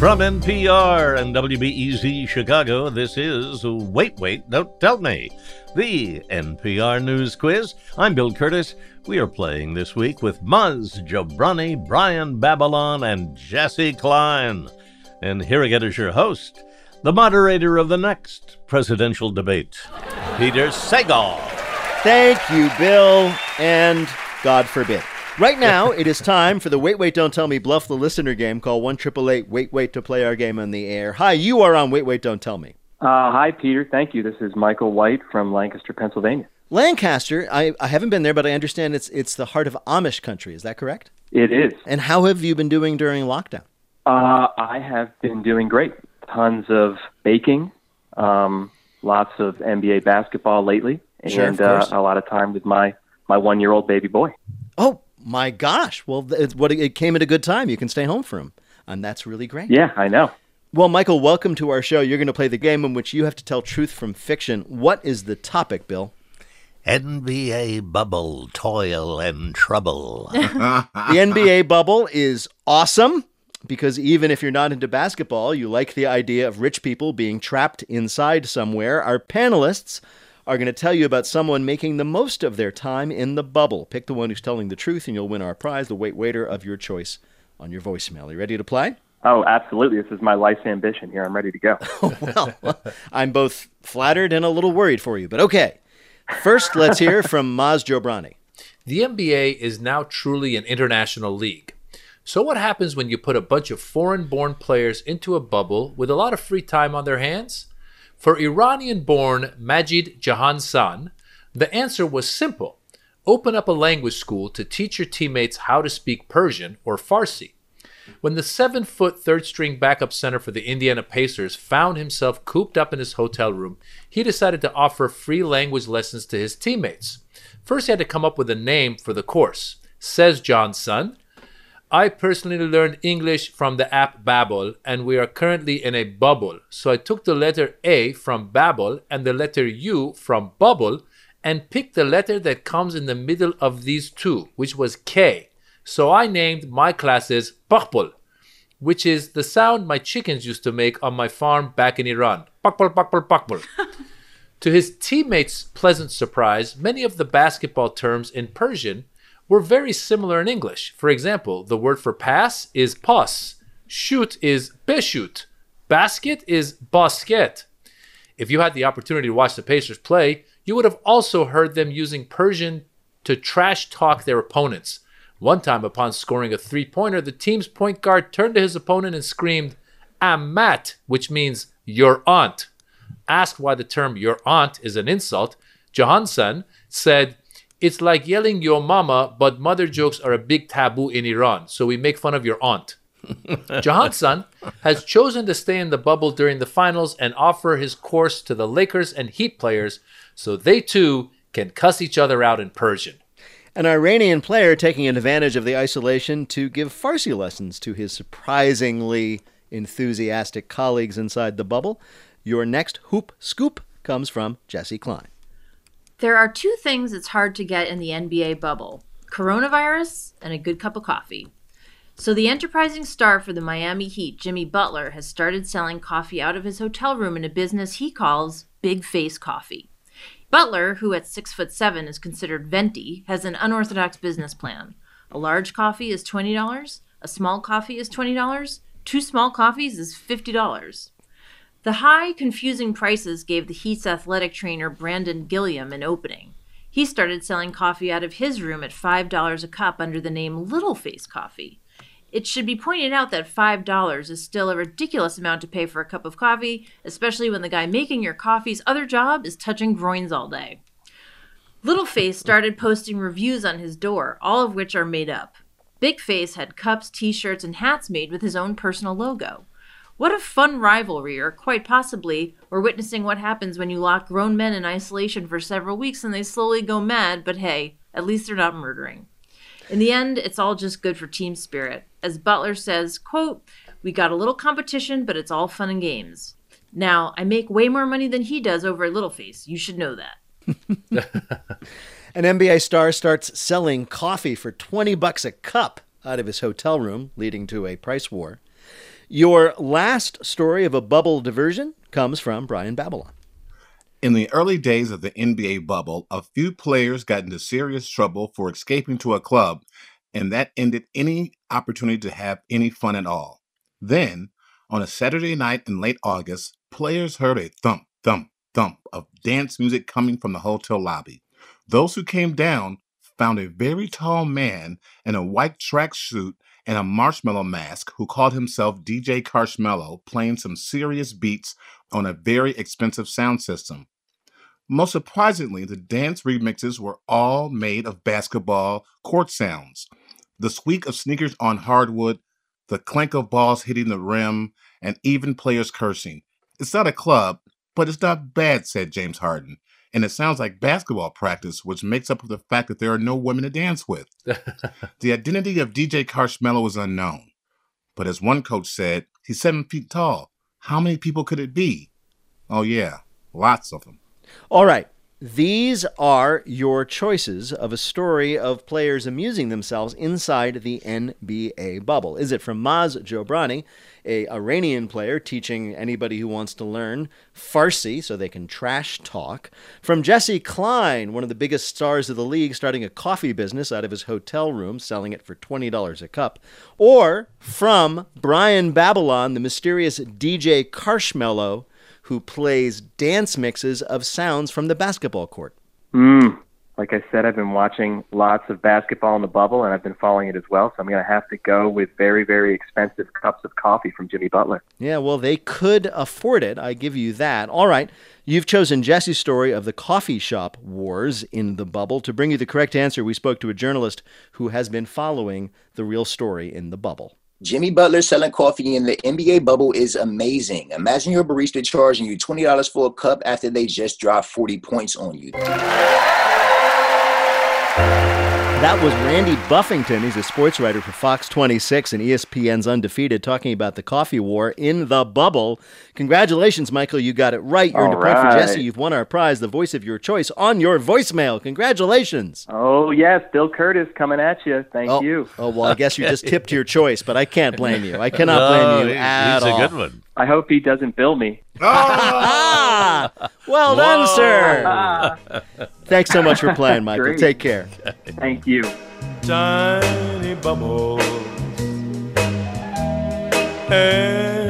From NPR and WBEZ Chicago, this is Wait, Don't Tell Me, the NPR News Quiz. I'm Bill Curtis. We are playing this week with Maz Jobrani, Brian Babylon, and Jesse Klein. And here again is your host, the moderator of the next presidential debate, Peter Sagal. Thank you, Bill, and God forbid. Right now, it is time for the Wait, Don't Tell Me Bluff the Listener game. Call 1-888-WAIT to play our game on the air. Hi, you are on Wait, Don't Tell Me. Hi, Peter. Thank you. This is Michael White from Lancaster, Pennsylvania. Lancaster, I haven't been there, but I understand it's the heart of Amish country. Is that correct? It is. And how have you been doing during lockdown? I have been doing great. Tons of baking, lots of NBA basketball lately, and a lot of time with my 1-year-old baby boy. Oh, my gosh. Well, it came at a good time. You can stay home for him, and that's really great. Yeah, I know. Well, Michael, welcome to our show. You're going to play the game in which you have to tell truth from fiction. What is the topic, Bill? NBA bubble, toil and trouble. The NBA bubble is awesome because even if you're not into basketball, you like the idea of rich people being trapped inside somewhere. Our panelists are going to tell you about someone making the most of their time in the bubble. Pick the one who's telling the truth, and you'll win our prize, the Wait Waiter of your choice, on your voicemail. You ready to play? Oh, absolutely. This is my life's ambition here. I'm ready to go. Well, I'm both flattered and a little worried for you, but okay. First, let's hear from Maz Jobrani. The NBA is now truly an international league. So what happens when you put a bunch of foreign-born players into a bubble with a lot of free time on their hands? For Iranian-born Majid Jahansan, the answer was simple. Open up a language school to teach your teammates how to speak Persian or Farsi. When the 7-foot third-string backup center for the Indiana Pacers found himself cooped up in his hotel room, he decided to offer free language lessons to his teammates. First, he had to come up with a name for the course. Says Johnson, I personally learned English from the app Babbel, and we are currently in a bubble. So I took the letter A from Babbel and the letter U from bubble and picked the letter that comes in the middle of these two, which was K. So I named my classes Pakbul, which is the sound my chickens used to make on my farm back in Iran. Pakbul, pakbul, pakbul. To his teammates' pleasant surprise, many of the basketball terms in Persian were very similar in English. For example, the word for pass is pas, shoot is beshut, basket is basket. If you had the opportunity to watch the Pacers play, you would have also heard them using Persian to trash talk their opponents. One time, upon scoring a three-pointer, the team's point guard turned to his opponent and screamed, Amat, which means your aunt. Asked why the term your aunt is an insult, Johansson said, it's like yelling your mama, but mother jokes are a big taboo in Iran, so we make fun of your aunt. Johansson has chosen to stay in the bubble during the finals and offer his course to the Lakers and Heat players so they too can cuss each other out in Persian. An Iranian player taking advantage of the isolation to give Farsi lessons to his surprisingly enthusiastic colleagues inside the bubble. Your next Hoop Scoop comes from Jesse Klein. There are two things it's hard to get in the NBA bubble: coronavirus and a good cup of coffee. So the enterprising star for the Miami Heat, Jimmy Butler, has started selling coffee out of his hotel room in a business he calls Big Face Coffee. Butler, who at 6'7" is considered venti, has an unorthodox business plan. A large coffee is $20, a small coffee is $20, 2 small coffees is $50. The high, confusing prices gave the Heat's athletic trainer Brandon Gilliam an opening. He started selling coffee out of his room at $5 a cup under the name Little Face Coffee. It should be pointed out that $5 is still a ridiculous amount to pay for a cup of coffee, especially when the guy making your coffee's other job is touching groins all day. Little Face started posting reviews on his door, all of which are made up. Big Face had cups, t-shirts, and hats made with his own personal logo. What a fun rivalry, or quite possibly, we're witnessing what happens when you lock grown men in isolation for several weeks and they slowly go mad, but hey, at least they're not murdering. In the end, it's all just good for team spirit. As Butler says, quote, we got a little competition, but it's all fun and games. Now, I make way more money than he does over at Littleface. You should know that. An NBA star starts selling coffee for $20 a cup out of his hotel room, leading to a price war. Your last story of a bubble diversion comes from Brian Babylon. In the early days of the NBA bubble, a few players got into serious trouble for escaping to a club, and that ended any opportunity to have any fun at all. Then, on a Saturday night in late August, players heard a thump, thump, thump of dance music coming from the hotel lobby. Those who came down found a very tall man in a white tracksuit and a marshmallow mask who called himself DJ Karshmello, playing some serious beats on a very expensive sound system. Most surprisingly, the dance remixes were all made of basketball court sounds. The squeak of sneakers on hardwood, the clank of balls hitting the rim, and even players cursing. It's not a club, but it's not bad, said James Harden. And it sounds like basketball practice, which makes up for the fact that there are no women to dance with. The identity of DJ Karshmello is unknown. But as one coach said, he's 7 feet tall. How many people could it be? Oh yeah, lots of them. All right. These are your choices of a story of players amusing themselves inside the NBA bubble. Is it from Maz Jobrani, an Iranian player teaching anybody who wants to learn Farsi so they can trash talk? From Jesse Klein, one of the biggest stars of the league, starting a coffee business out of his hotel room, selling it for $20 a cup? Or from Brian Babylon, the mysterious DJ Karshmello, who plays dance mixes of sounds from the basketball court? Like I said, I've been watching lots of basketball in the bubble, and I've been following it as well, so I'm going to have to go with very, very expensive cups of coffee from Jimmy Butler. Yeah, well, they could afford it. I give you that. All right, you've chosen Jesse's story of the coffee shop wars in the bubble. To bring you the correct answer, we spoke to a journalist who has been following the real story in the bubble. Jimmy Butler selling coffee in the NBA bubble is amazing. Imagine your barista charging you $20 for a cup after they just dropped 40 points on you. That was Randy Buffington. He's a sports writer for Fox 26 and ESPN's Undefeated, talking about the coffee war in the bubble. Congratulations, Michael. You got it right. You earned a point for Jesse. You've won our prize, the voice of your choice, on your voicemail. Congratulations. Oh, yes. Bill Curtis coming at you. Thank you. Oh, well, I guess you just tipped your choice, but I can't blame you. I cannot blame you at all. He's a good one. I hope he doesn't bill me. Well done, sir. Thanks so much for playing, Michael. Great. Take care. Thank you. Tiny bubbles. Hey.